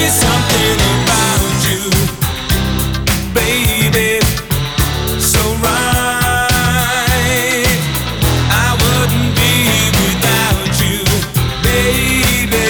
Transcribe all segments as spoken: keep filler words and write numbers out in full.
something about you, baby, so right. I wouldn't be without you, baby,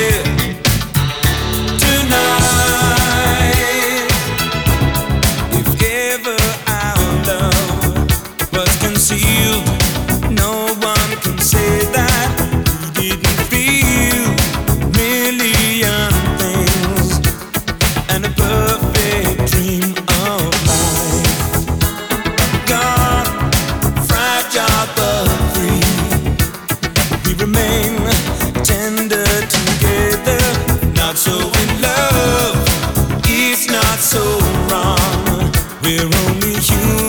tonight. If ever our love was concealed, no one can say that we didn't feel million things and a perfect dream of life. Gone, fragile but free, we remain tender together. Not so in love, it's not so wrong. We're only human.